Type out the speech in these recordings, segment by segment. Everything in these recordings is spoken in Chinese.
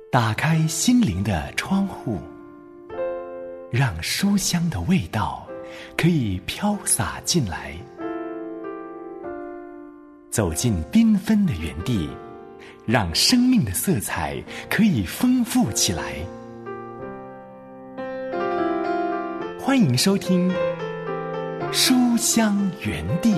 打开心灵的窗户，让书香的味道可以飘洒进来。走进缤纷的园地，让生命的色彩可以丰富起来。欢迎收听书香园地。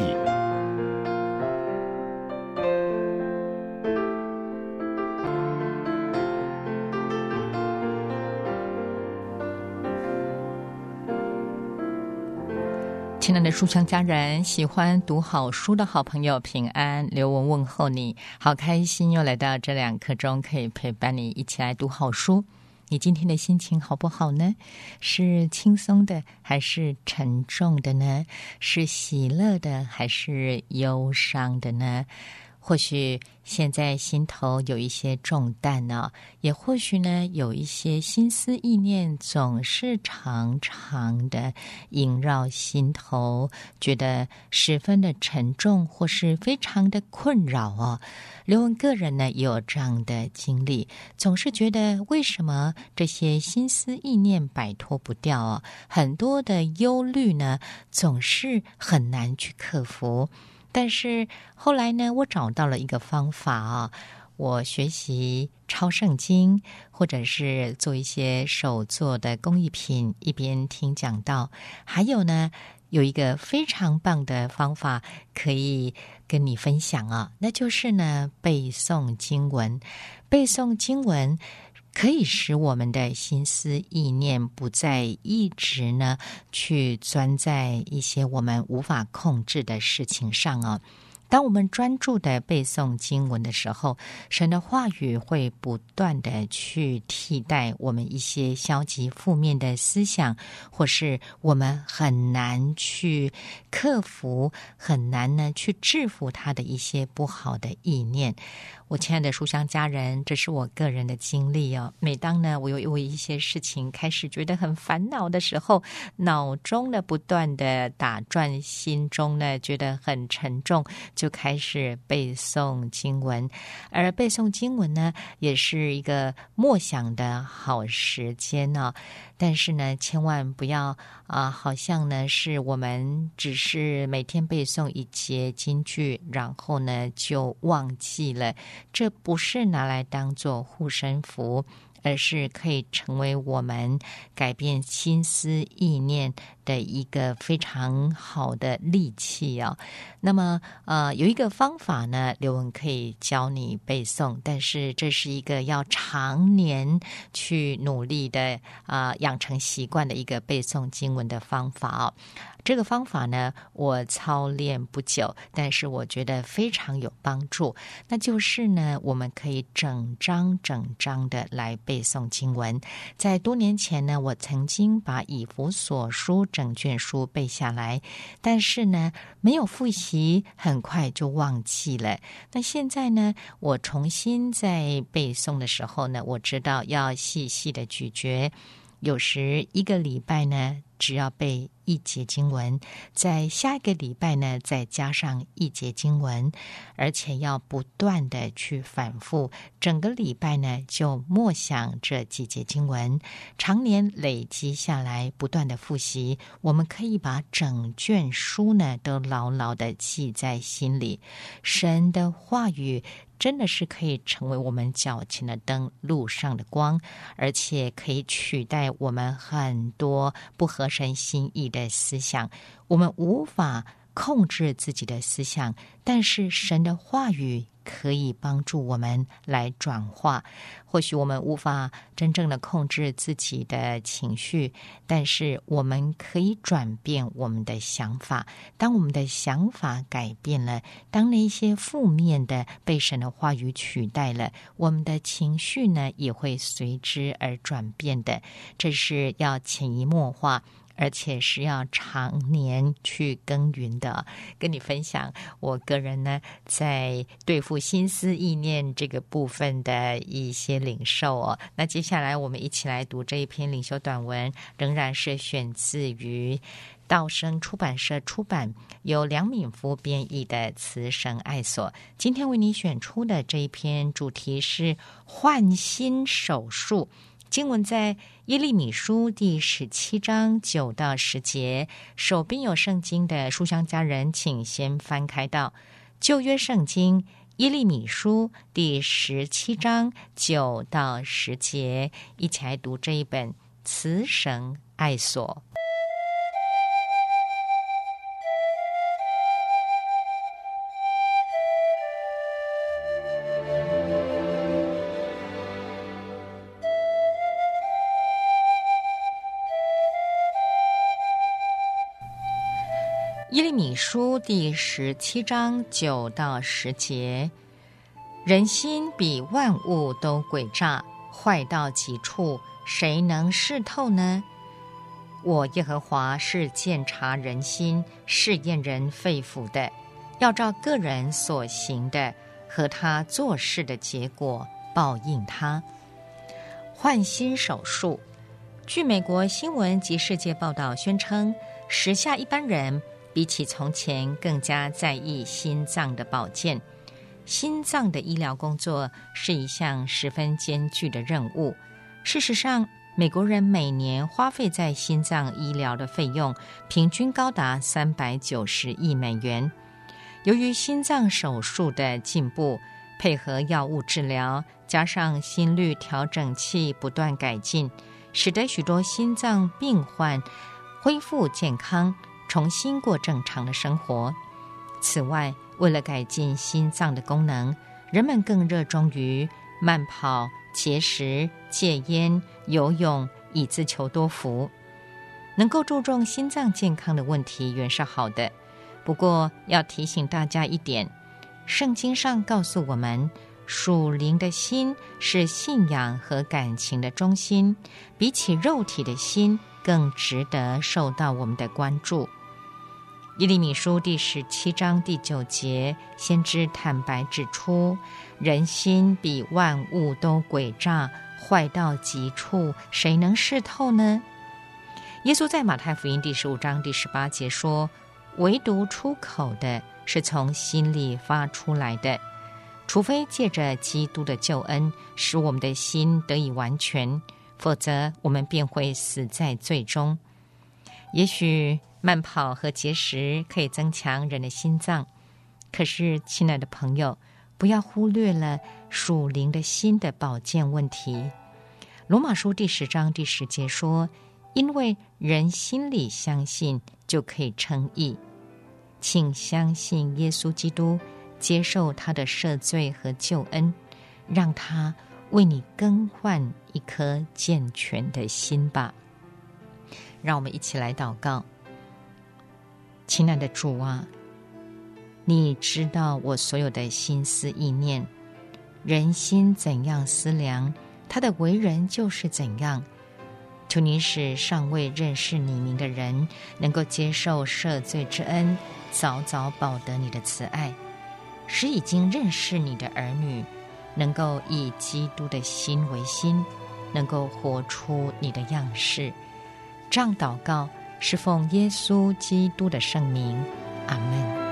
亲爱的书香家人，喜欢读好书的好朋友平安，刘雯问候你，好开心又来到这2刻钟，可以陪伴你一起来读好书。你今天的心情好不好呢？是轻松的还是沉重的呢？是喜乐的还是忧伤的呢？或许现在心头有一些重担呢，也或许呢有一些心思意念总是常常的萦绕心头，觉得十分的沉重或是非常的困扰哦。刘雯个人呢也有这样的经历，总是觉得为什么这些心思意念摆脱不掉哦，很多的忧虑呢总是很难去克服。但是后来呢，我找到了一个方法啊，我学习抄圣经，或者是做一些手做的工艺品，一边听讲道。还有呢，有一个非常棒的方法可以跟你分享啊，那就是呢，背诵经文。背诵经文可以使我们的心思意念不再一直呢去钻在一些我们无法控制的事情上哦。当我们专注的背诵经文的时候，神的话语会不断的去替代我们一些消极负面的思想，或是我们很难去克服，很难呢去制服他的一些不好的意念。我亲爱的书香家人，这是我个人的经历哦。每当呢我有为一些事情开始觉得很烦恼的时候，脑中呢不断的打转，心中呢觉得很沉重，就开始背诵经文。而背诵经文呢也是一个默想的好时间哦。但是呢千万不要好像呢是我们只是每天背诵一节经句，然后呢就忘记了。这不是拿来当作护身符，而是可以成为我们改变心思意念的一个非常好的利器哦。那么有一个方法呢，刘雯可以教你背诵，但是这是一个要常年去努力的养成习惯的一个背诵经文的方法哦。这个方法呢，我操练不久，但是我觉得非常有帮助。那就是呢，我们可以整章的来背诵经文。在多年前呢，我曾经把以弗所书整卷书背下来，但是呢，没有复习，很快就忘记了。那现在呢，我重新在背诵的时候呢，我知道要细细的咀嚼。有时一个礼拜呢，只要背1节经文，在下一个礼拜呢再加上1节经文，而且要不断的去反复，整个礼拜呢就默想这几节经文，常年累积下来，不断的复习，我们可以把整卷书呢都牢牢的记在心里。神的话语真的是可以成为我们脚前的灯，路上的光，而且可以取代我们很多不合神心意的思想。我们无法控制自己的思想，但是神的话语可以帮助我们来转化。或许我们无法真正的控制自己的情绪，但是我们可以转变我们的想法。当我们的想法改变了，当那些负面的被神的话语取代了，我们的情绪呢也会随之而转变的。这是要潜移默化，而且是要常年去耕耘的。跟你分享我个人呢在对付心思意念这个部分的一些领受哦。那接下来我们一起来读这一篇领袖短文，仍然是选自于道生出版社出版，由梁敏夫编译的《慈神爱所》。今天为你选出的这一篇主题是换心手术。经文在耶利米书第17章9到10节。手边有圣经的书香家人，请先翻开到旧约圣经耶利米书第17章9到10节，一起来读这一本慈神爱所。耶利米书第17章9到10节。人心比万物都诡诈，坏到极处，谁能识透呢？我耶和华是鉴察人心，试验人肺腑的，要照个人所行的和他做事的结果报应他。换心手术。据美国新闻及世界报道宣称，时下一般人比起从前更加在意心脏的保健。心脏的医疗工作是一项十分艰巨的任务。事实上，美国人每年花费在心脏医疗的费用平均高达390亿美元。由于心脏手术的进步，配合药物治疗，加上心率调整器不断改进，使得许多心脏病患恢复健康，重新过正常的生活。此外，为了改进心脏的功能，人们更热衷于慢跑、节食、戒烟、游泳，以自求多福。能够注重心脏健康的问题原是好的，不过要提醒大家一点，圣经上告诉我们，属灵的心是信仰和感情的中心，比起肉体的心更值得受到我们的关注。耶利米书第17章第9节，先知坦白指出，人心比万物都诡诈，坏到极处，谁能识透呢？耶稣在马太福音第15章第18节说，唯独出口的是从心里发出来的，除非借着基督的救恩使我们的心得以完全，否则我们便会死在罪中。也许慢跑和节食可以增强人的心脏，可是亲爱的朋友，不要忽略了属灵的心的保健问题。罗马书第10章第10节说，因为人心里相信就可以称义。请相信耶稣基督，接受他的赦罪和救恩，让他为你更换一颗健全的心吧。让我们一起来祷告。亲爱的主啊，你知道我所有的心思意念，人心怎样思量，他的为人就是怎样。求你使尚未认识你名的人能够接受赦罪之恩，早早保得你的慈爱，使已经认识你的儿女能够以基督的心为心，能够活出你的样式。这样祷告是奉耶稣基督的圣名，阿们。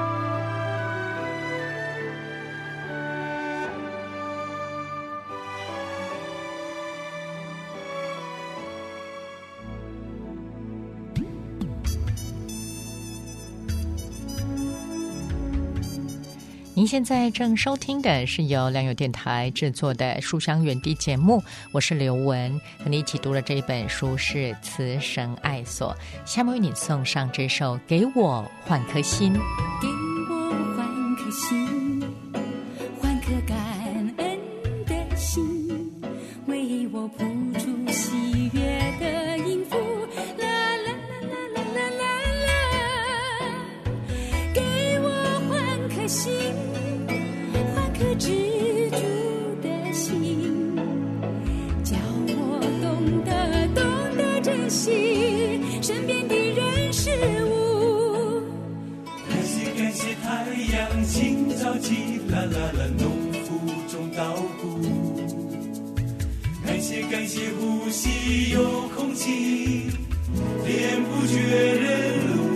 您现在正收听的是由良友电台制作的书香园地节目，我是刘文，和你一起读的这一本书是《慈神爱所》。下面为你送上这首《给我换颗心》。 给我换颗心，换颗感恩的心，为我谱出喜悦的音符，啦啦啦啦啦啦啦，给我换颗心，换颗知足的心，叫我懂得珍惜身边的人事物。 感谢太阳清早起，啦啦啦，农夫种稻谷。感谢呼吸有空气， 天不绝人路。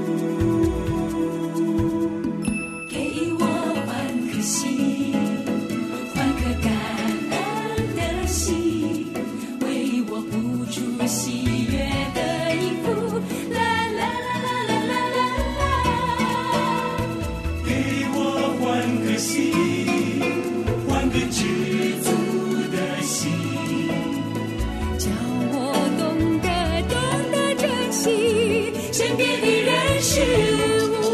给我换颗心，换颗感恩的心，为我谱出喜悦的音符。啦啦啦啦啦啦啦啦。 给我换颗心，换个知足的心， 叫我懂得珍惜身边的人事物。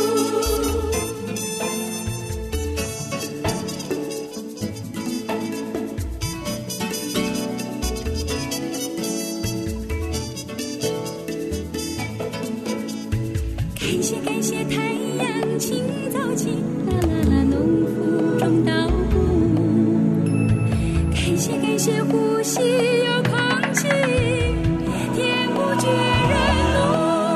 感谢太阳清早起，啦啦啦农夫种稻谷。感谢呼吸有空气，天不绝人路。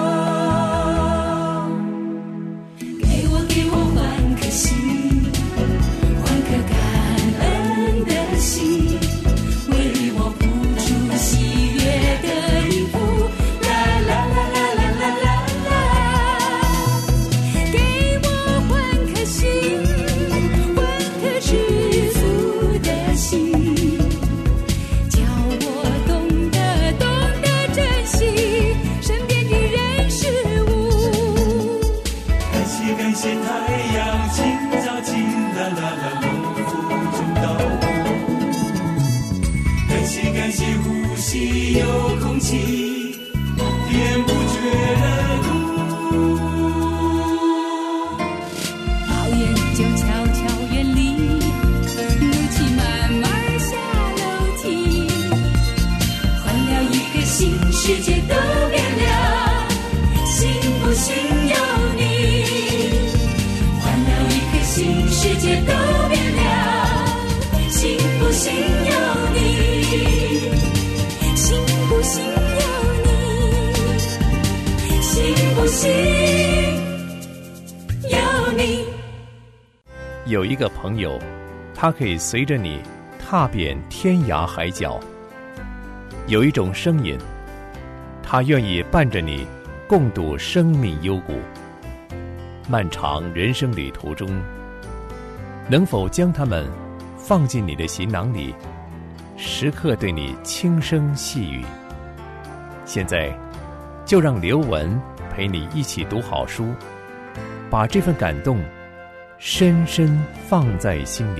给我换颗心，换颗感恩的心，为我谱出喜悦的音符。啦啦啦啦啦啦啦啦。给我换颗心，换颗知足的心，叫我懂得珍惜身边的人事物。 感谢太阳清早起，啦啦啦农夫种稻谷。感谢呼吸有空气，天不绝人路。 讨厌就悄悄远离，怒气慢慢下楼梯。换了一个新世界都变了，信不信由你。换了一个新世界都变了，信不信由你。信不信由你，信不信由你。 有一个朋友，他可以随着你踏遍天涯海角；有一种声音，他愿意伴着你共度生命幽谷。漫长人生旅途中，能否将它们放进你的行囊里，时刻对你轻声细语？现在就让刘文陪你一起读好书，把这份感动深深放在心里。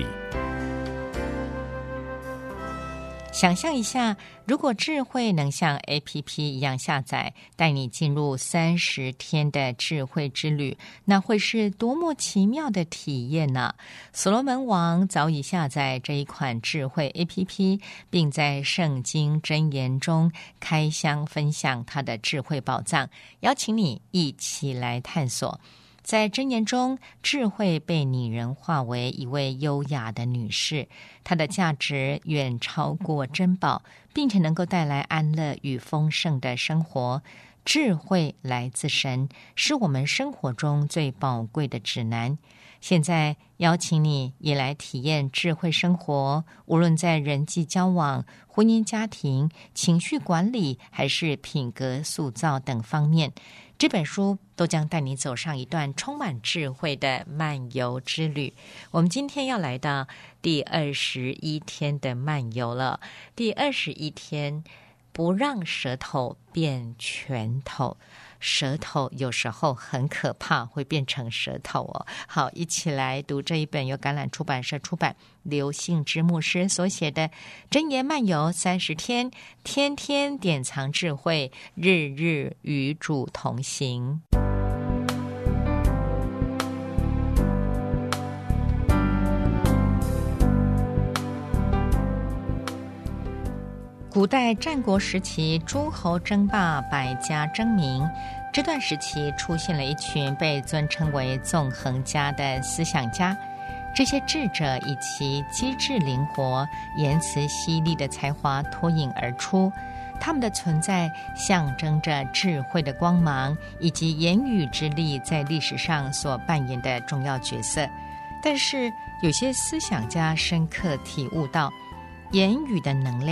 想象一下，如果智慧能像 APP 一样下载，带你进入30天的智慧之旅，那会是多么奇妙的体验呢？所罗门王早已下载这一款智慧 APP， 并在圣经箴言中开箱分享他的智慧宝藏，邀请你一起来探索。在箴言中，智慧被拟人化为一位优雅的女士，她的价值远超过珍宝，并且能够带来安乐与丰盛的生活。智慧来自神，是我们生活中最宝贵的指南。现在邀请你也来体验智慧生活，无论在人际交往、婚姻家庭、情绪管理还是品格塑造等方面，这本书都将带你走上一段充满智慧的漫游之旅。我们今天要来到第21天的漫游了。第21天，不让舌头变拳头。舌头有时候很可怕，会变成舌头哦。好，一起来读这一本由橄榄出版社出版、刘信之牧师所写的《箴言漫游30天》，天天典藏智慧，日日与主同行。古代战国时期，诸侯争霸，百家争鸣。这段时期出现了一群被尊称为纵横家的思想家。这些智者以其机智灵活、言辞犀利的才华脱颖而出，他们的存在象征着智慧的光芒，以及言语之力在历史上所扮演的重要角色。但是有些思想家深刻体悟到，言语的能量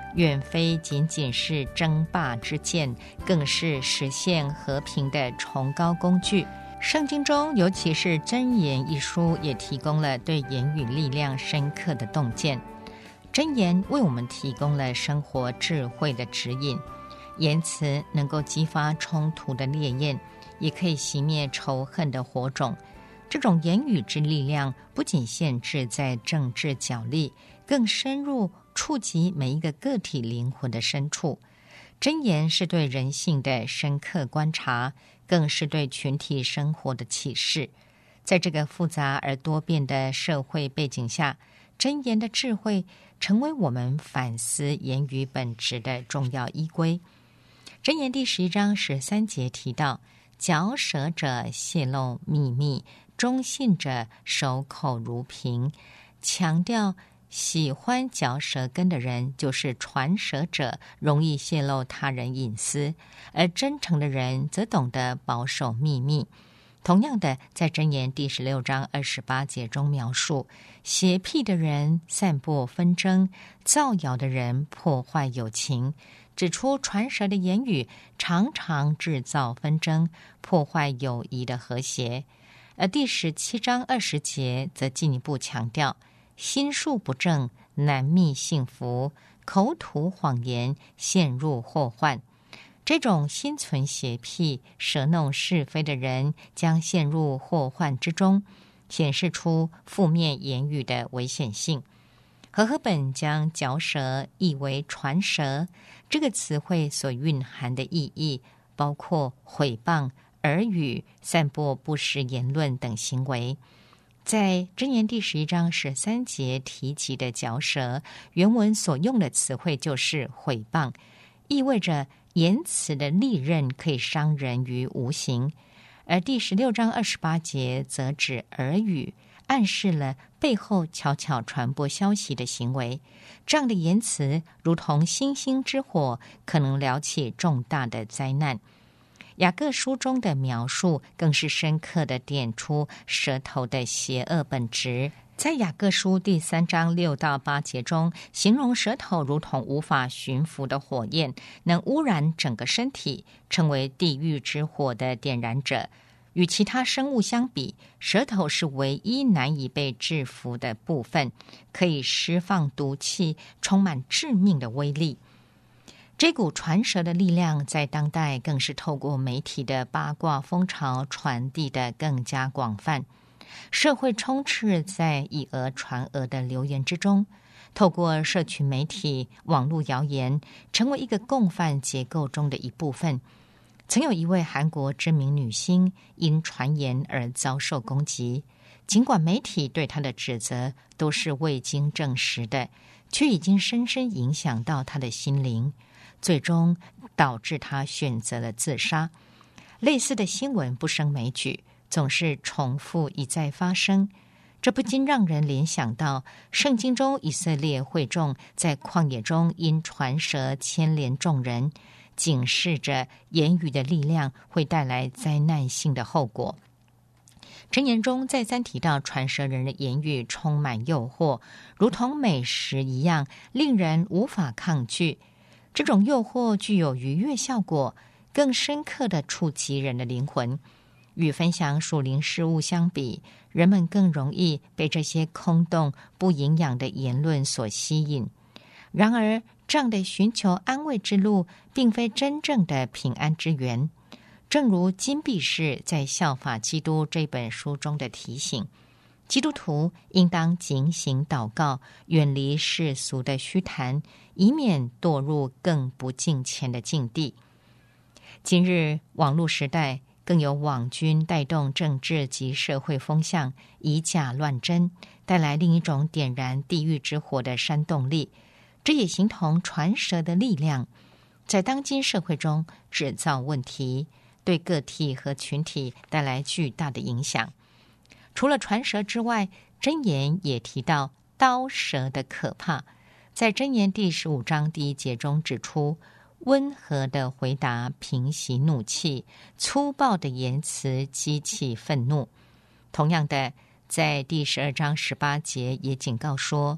远非仅仅是争霸之剑，更是实现和平的崇高工具。圣经中，尤其是箴言一书，也提供了对言语力量深刻的洞见。箴言为我们提供了生活智慧的指引，言辞能够激发冲突的烈焰，也可以熄灭仇恨的火种。这种言语之力量不仅限制在政治角力，更深入触及每一个个体灵魂的深处。箴言是对人性的深刻观察，更是对群体生活的启示。在这个复杂而多变的社会背景下，箴言的智慧成为我们反思言语本质的重要依归。箴言第11章13节提到，嚼舌者泄露秘密，忠信者守口如瓶，强调喜欢嚼舌根的人就是传舌者，容易泄露他人隐私，而真诚的人则懂得保守秘密。同样的，在箴言第16章28节中描述，邪僻的人散播纷争，造谣的人破坏友情，指出传舌的言语常常制造纷争，破坏友谊的和谐。而第17章20节则进一步强调，心术不正，难觅幸福，口吐谎言，陷入祸患。这种心存邪僻、舌弄是非的人将陷入祸患之中，显示出负面言语的危险性。和合本将嚼舌译为传舌，这个词汇所蕴含的意义包括毁谤、耳语、散播不实言论等行为。在箴言第11章13节提及的嚼舌，原文所用的词汇就是毁谤，意味着言辞的利刃可以伤人于无形。而第16章28节则指耳语，暗示了背后悄悄传播消息的行为。这样的言辞如同星星之火，可能燎起重大的灾难。雅各书中的描述更是深刻地点出舌头的邪恶本质。在雅各书第3章6到8节中，形容舌头如同无法驯服的火焰，能污染整个身体，成为地狱之火的点燃者。与其他生物相比，舌头是唯一难以被制服的部分，可以释放毒气，充满致命的威力。这股传舌的力量在当代更是透过媒体的八卦风潮传递得更加广泛。社会充斥在以讹传讹的流言之中，透过社群媒体、网络谣言，成为一个共犯结构中的一部分。曾有一位韩国知名女星因传言而遭受攻击，尽管媒体对她的指责都是未经证实的，却已经深深影响到她的心灵，最终导致她选择了自杀。类似的新闻不胜枚举，总是重复一再发生，这不禁让人联想到圣经中以色列会众在旷野中因传舌牵连众人，警示着言语的力量会带来灾难性的后果。箴言中再三提到传舌人的言语充满诱惑，如同美食一样，令人无法抗拒。这种诱惑具有愉悦效果，更深刻地触及人的灵魂。与分享属灵事物相比，人们更容易被这些空洞不营养的言论所吸引。然而，这样的寻求安慰之路并非真正的平安之源。正如金碧士在《效法基督》这本书中的提醒，基督徒应当警醒祷告，远离世俗的虚谈，以免堕入更不敬虔的境地。今日网络时代，更有网军带动政治及社会风向，以假乱真，带来另一种点燃地狱之火的煽动力。这也形同传舌的力量，在当今社会中制造问题，对个体和群体带来巨大的影响。除了传舌之外，箴言也提到刀舌的可怕。在箴言第15章第1节中指出，温和的回答平息怒气，粗暴的言辞激起愤怒。同样的，在第12章18节也警告说，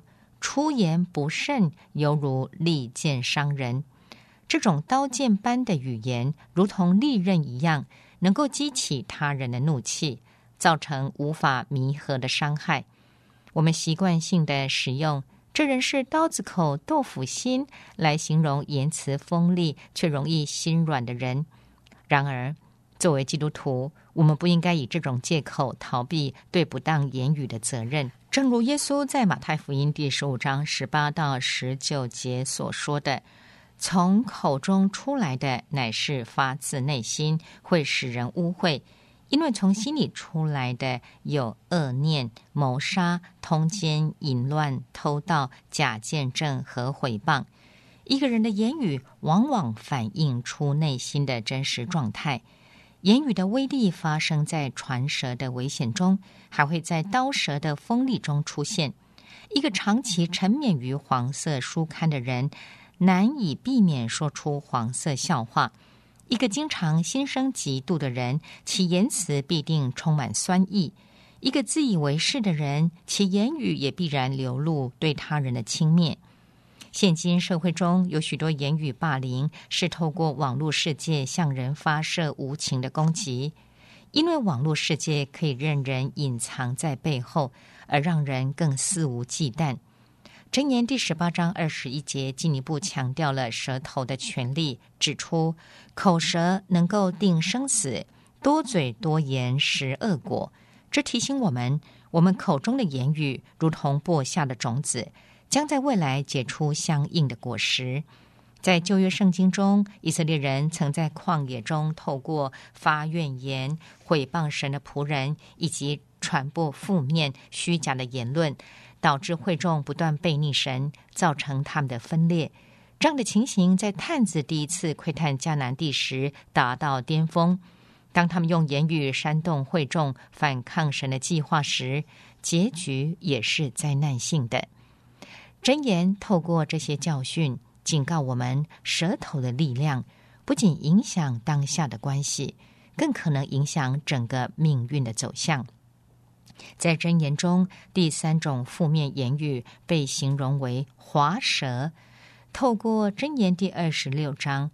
出言不慎，犹如利剑伤人。这种刀剑般的语言，如同利刃一样，能够激起他人的怒气，造成无法弥合的伤害。我们习惯性的使用这人是刀子口豆腐心来形容言辞锋利却容易心软的人。然而作为基督徒，我们不应该以这种借口逃避对不当言语的责任。正如耶稣在马太福音第15章18到19节所说的，从口中出来的乃是发自内心，会使人污秽，因为从心里出来的有恶念、谋杀、通奸、淫乱、偷盗、假见证和毁谤。一个人的言语往往反映出内心的真实状态。言语的威力发生在传舌的危险中，还会在刀舌的锋利中出现。一个长期沉湎于黄色书刊的人，难以避免说出黄色笑话。一个经常心生嫉妒的人，其言辞必定充满酸意。一个自以为是的人，其言语也必然流露对他人的轻蔑。现今社会中有许多言语霸凌，是透过网络世界向人发射无情的攻击。因为网络世界可以任人隐藏在背后，而让人更肆无忌惮。箴言第18章21节进一步强调了舌头的权利，指出口舌能够定生死，多嘴多言食恶果。这提醒我们口中的言语如同播下的种子，将在未来结出相应的果实。在旧约圣经中，以色列人曾在旷野中透过发怨言、毁谤神的仆人，以及传播负面虚假的言论，导致会众不断背逆神，造成他们的分裂。这样的情形在探子第一次窥探迦南地时达到巅峰。当他们用言语煽动会众反抗神的计划时，结局也是灾难性的。箴言透过这些教训警告我们，舌头的力量不仅影响当下的关系，更可能影响整个命运的走向。在箴言中，第3种负面言语被形容为滑舌。透过箴言第26章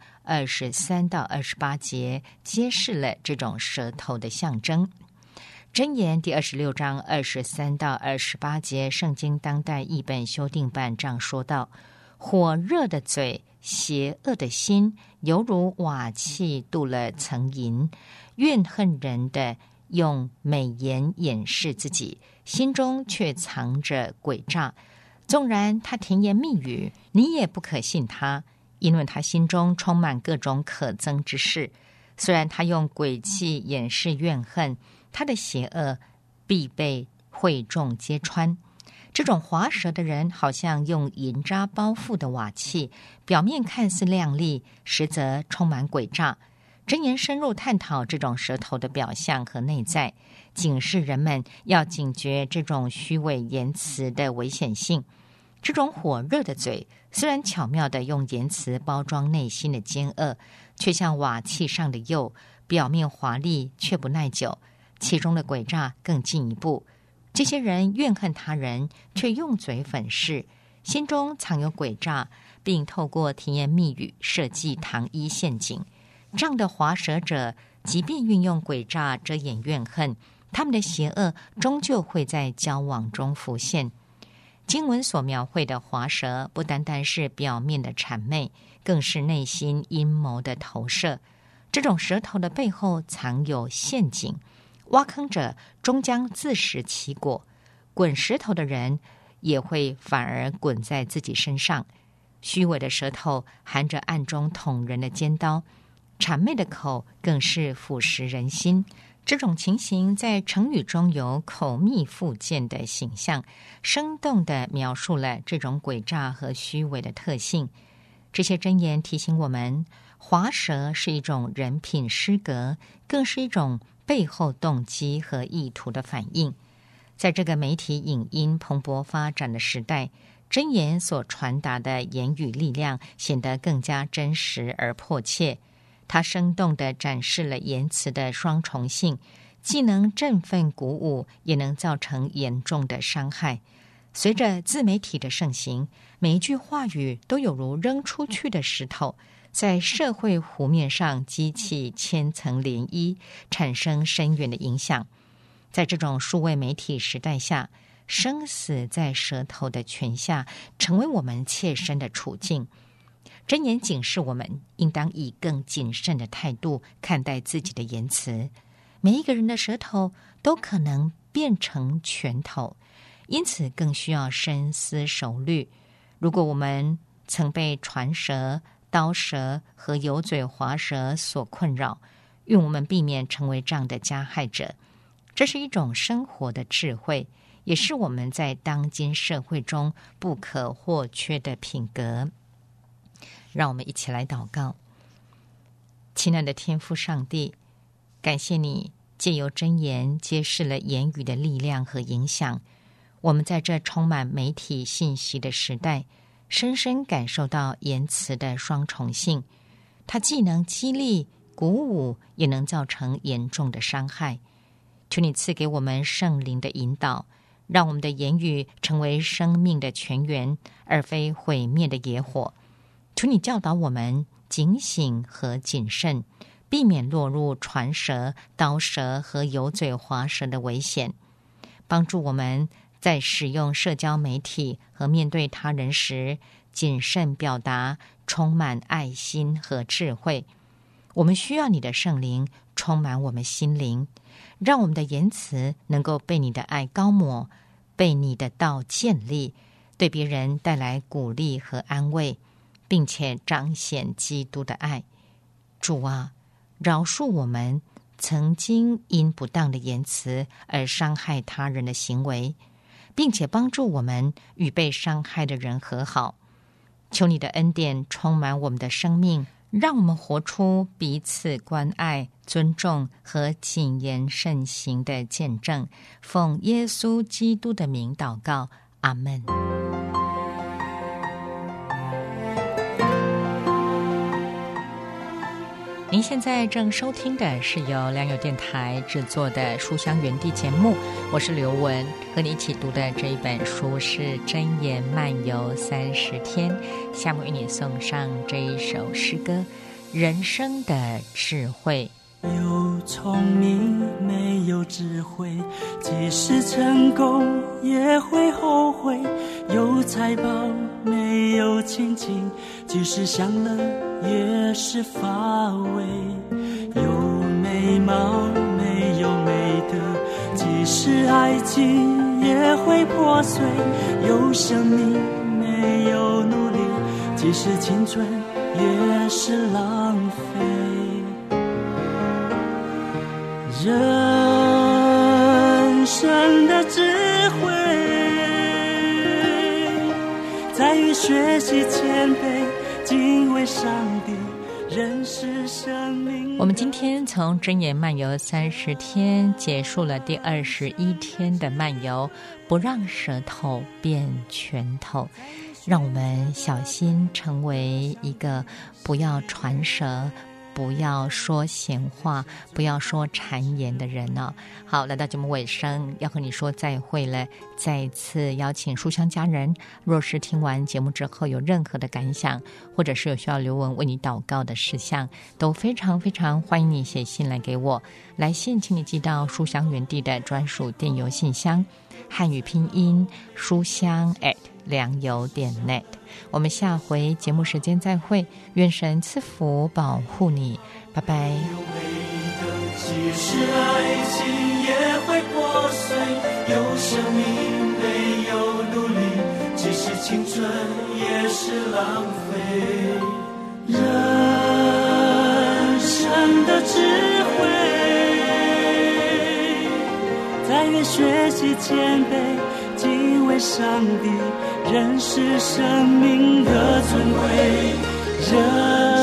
23到28节，揭示了这种舌头的象征。箴言第26章23到28节，圣经当代译本修订版这样说道：火热的嘴，邪恶的心，犹如瓦器镀了层银。怨恨人的用美言掩饰自己，心中却藏着诡诈。纵然他甜言蜜语，你也不可信他，因为他心中充满各种可憎之事。虽然他用诡计掩饰怨恨，他的邪恶必被会众揭穿。这种滑舌的人好像用银渣包覆的瓦器，表面看似亮丽，实则充满诡诈。箴言深入探讨这种舌头的表象和内在，警示人们要警觉这种虚伪言辞的危险性。这种火热的嘴，虽然巧妙地用言辞包装内心的奸恶，却像瓦器上的釉，表面华丽却不耐久，其中的诡诈更进一步。这些人怨恨他人，却用嘴粉饰，心中藏有诡诈，并透过甜言蜜语设计糖衣陷阱。这样的滑舌者，即便运用诡诈遮掩怨恨，他们的邪恶终究会在交往中浮现。经文所描绘的滑舌，不单单是表面的谄媚，更是内心阴谋的投射。这种舌头的背后藏有陷阱，挖坑者终将自食其果，滚石头的人也会反而滚在自己身上。虚伪的舌头含着暗中捅人的尖刀，谄媚的口更是腐蚀人心。这种情形在成语中有口蜜腹剑的形象，生动地描述了这种诡诈和虚伪的特性。这些箴言提醒我们，滑舌是一种人品失格，更是一种背后动机和意图的反应。在这个媒体影音蓬勃发展的时代，箴言所传达的言语力量显得更加真实而迫切。它生动地展示了言辞的双重性，既能振奋鼓舞，也能造成严重的伤害。 随着自媒体的盛行，每一句话语都有如扔出去的石头，在社会湖面上激起千层涟漪，产生深远的影响。在这种数位媒体时代下，生死在舌头的权下，成为我们切身的处境。箴言警示我们，应当以更谨慎的态度看待自己的言辞。每一个人的舌头都可能变成拳头，因此更需要深思熟虑。如果我们曾被传舌、刀舌和油嘴滑舌所困扰，愿我们避免成为这样的加害者。这是一种生活的智慧，也是我们在当今社会中不可或缺的品格。让我们一起来祷告。亲爱的天父上帝，感谢你借由箴言揭示了言语的力量和影响。我们在这充满媒体信息的时代，深深感受到言辞的双重性，它既能激励、鼓舞，也能造成严重的伤害。求你赐给我们圣灵的引导，让我们的言语成为生命的泉源，而非毁灭的野火。求你教导我们警醒和谨慎，避免落入传舌、刀舌和油嘴滑舌的危险，帮助我们在使用社交媒体和面对他人时谨慎表达，充满爱心和智慧。我们需要你的圣灵充满我们心灵，让我们的言辞能够被你的爱膏抹，被你的道建立，对别人带来鼓励和安慰，并且彰显基督的爱。主啊，饶恕我们曾经因不当的言辞而伤害他人的行为，并且帮助我们与被伤害的人和好。求你的恩典充满我们的生命，让我们活出彼此关爱、尊重和谨言慎行的见证。奉耶稣基督的名祷告，阿们。您现在正收听的是由良友电台制作的书香园地节目，我是刘文，和你一起读的这一本书是《箴言漫游30天》。下面为你送上这一首诗歌《人生的智慧》。 有聪明没有智慧，即使成功也会后悔；有财宝没有亲情，即使享乐也是乏味；有美貌没有美德，即使爱情也会破碎；有生命没有努力，即使青春也是浪费。人生的智慧在于学习谦卑，敬畏上帝，认识生命。 我们今天从箴言漫游30天结束了第21天的漫游，不让舌头变拳头。让我们小心成为一个不要传舌，不要说闲话，不要说谗言的人呢。好，来到节目尾声，要和你说再会了。再一次邀请书香家人，若是听完节目之后有任何的感想，或者是有需要刘文为你祷告的事项，都非常非常欢迎你写信来给我。来信请你寄到书香园地的专属电邮信箱，汉语拼音书香良友.net。我们下回节目时间再会，愿神赐福保护你，拜拜。 即使爱情也会破碎，有生命没有努力，即使青春也是浪费。人生的智慧在于学习谦卑，敬畏上帝，认识生命的尊贵。人